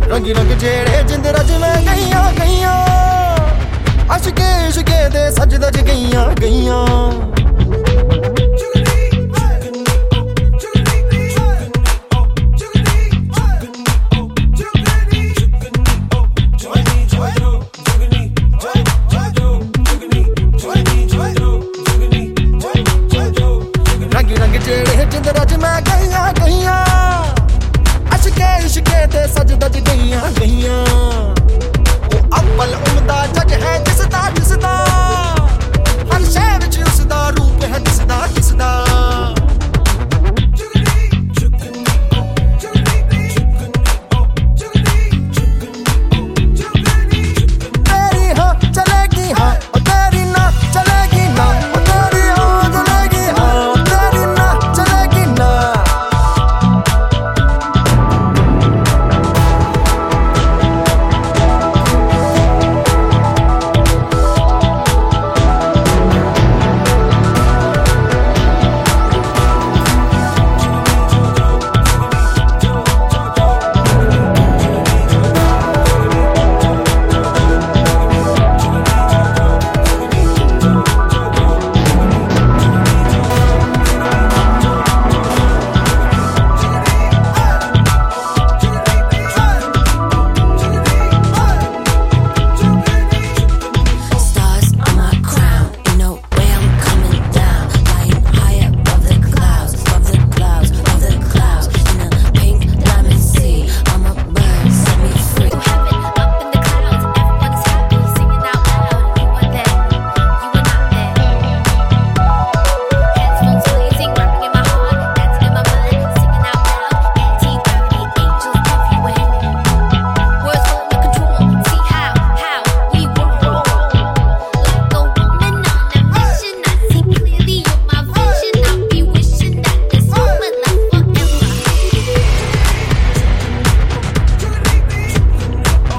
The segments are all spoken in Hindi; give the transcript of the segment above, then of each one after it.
रंगी रंग जेड़े जिंदरा च मैं गईयां गईयां अशके इशके दे सज दज गईयां गईयां जिंदरा च मैं गईयां गईयां अशके इशके ते सज दज गईयां गईयां ओ अव्वल उमदा जग है जिसदा जिसदा हर शहर विच उसदा रूप है जिसदा जिसदा तेरी हाँ चलेगी हाँ और तेरी ना चलेगी ना और तेरी हाँ चलेगी हाँ तेरी ना चलेगी ना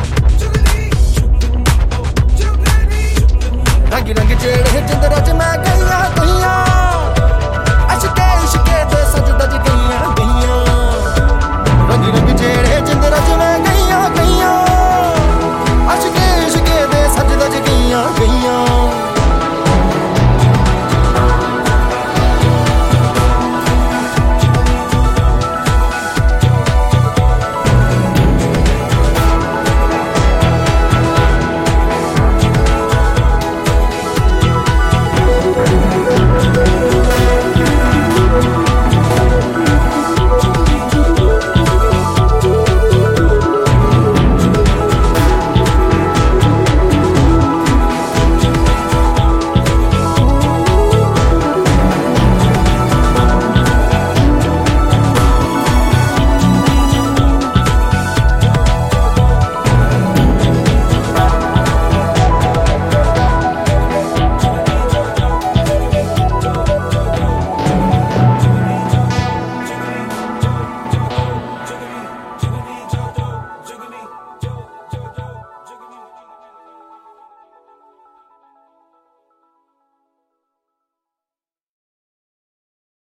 रंग जेड़े जिंदरा च मैं